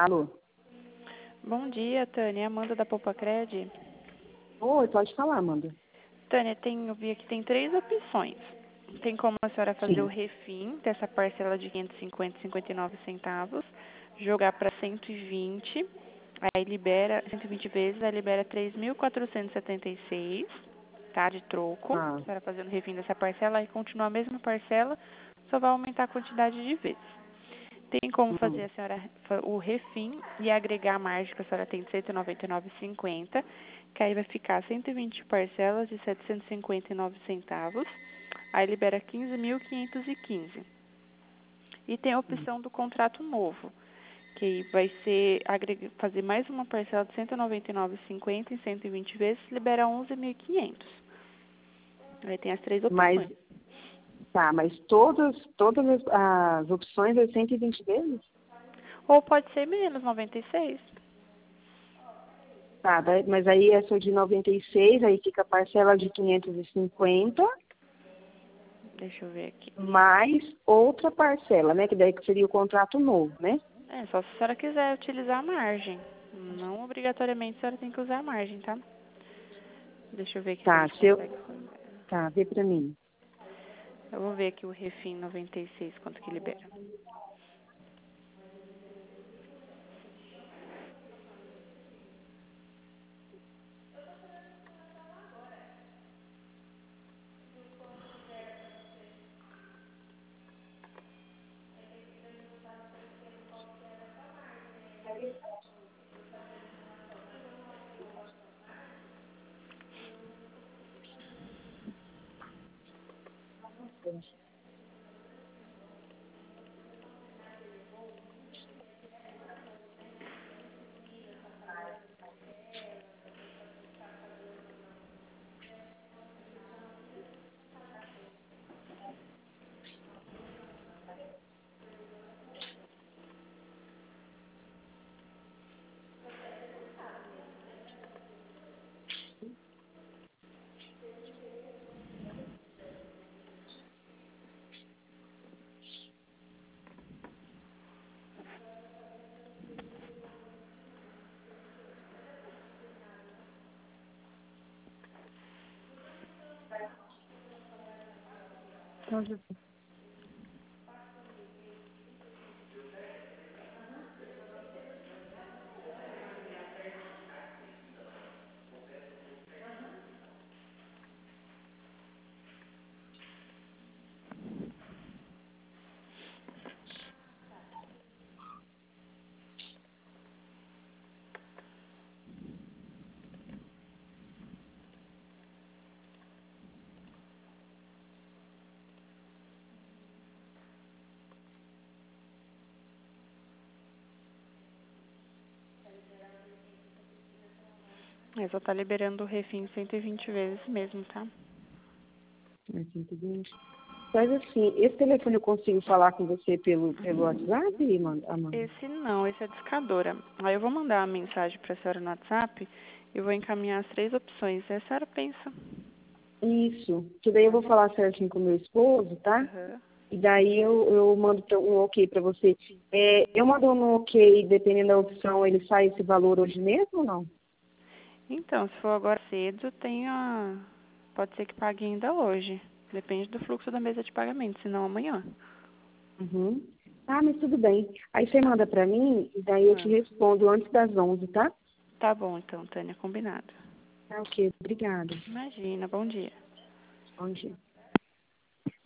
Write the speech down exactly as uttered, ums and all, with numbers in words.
Alô? Bom dia, Tânia. Amanda da Poupa Cred. Oi, pode falar, Amanda. Tânia, tem, eu vi aqui tem três opções. Tem como a senhora fazer o Sim. refim dessa parcela de quinhentos e cinquenta e cinquenta e nove centavos, jogar para cento e vinte, aí libera cento e vinte vezes, aí libera três mil quatrocentos e setenta e seis, tá, de troco. Ah, A senhora fazendo o refim dessa parcela, aí continua a mesma parcela, só vai aumentar a quantidade de vezes. Tem como fazer hum. a senhora o refim e agregar a margem que a senhora tem de cento e noventa e nove reais e cinquenta centavos, que aí vai ficar cento e vinte parcelas de setecentos e cinquenta e nove centavos, aí libera quinze mil quinhentos e quinze. E tem a opção do contrato novo, que aí vai ser agregar, fazer mais uma parcela de cento e noventa e nove reais e cinquenta centavos em cento e vinte vezes, libera onze mil e quinhentos. Aí tem as três Mas, opções. tá, mas todas, todas as, as opções é cento e vinte vezes? Ou pode ser menos, noventa e seis. Tá, daí- mas aí essa de noventa e seis, aí fica a parcela de quinhentos e cinquenta, Deixa eu ver aqui. mais outra parcela, né? Que daí que seria o contrato novo, né? É, só se a senhora quiser utilizar a margem. Não obrigatoriamente a senhora tem que usar a margem, tá? Deixa eu ver aqui se a Tá, gente se eu... consegue fazer. Tá, vê pra mim. Eu vou ver aqui o refim noventa e seis, quanto que libera. É, só tá liberando o refim cento e vinte vezes mesmo, tá? É cento e vinte. Faz assim, esse telefone eu consigo falar com você pelo, pelo WhatsApp, Amanda? Esse não, esse é discadora. Aí eu vou mandar uma mensagem pra senhora no WhatsApp e vou encaminhar as três opções. Aí a senhora pensa. Isso, que daí eu vou falar certinho com o meu esposo, tá? Aham. E daí eu, eu mando pra- um ok para você. É, eu mando um ok, dependendo da opção, ele sai esse valor hoje mesmo ou não? Então, se for agora cedo, tem a... pode ser que pague ainda hoje. Depende do fluxo da mesa de pagamento, senão amanhã. Uhum. Ah, mas tudo bem. Aí você manda para mim e daí eu te Manda. respondo antes das onze, tá? Tá bom, então, Tânia, combinado. Tá, ok. Obrigada. Imagina, bom dia. Bom dia.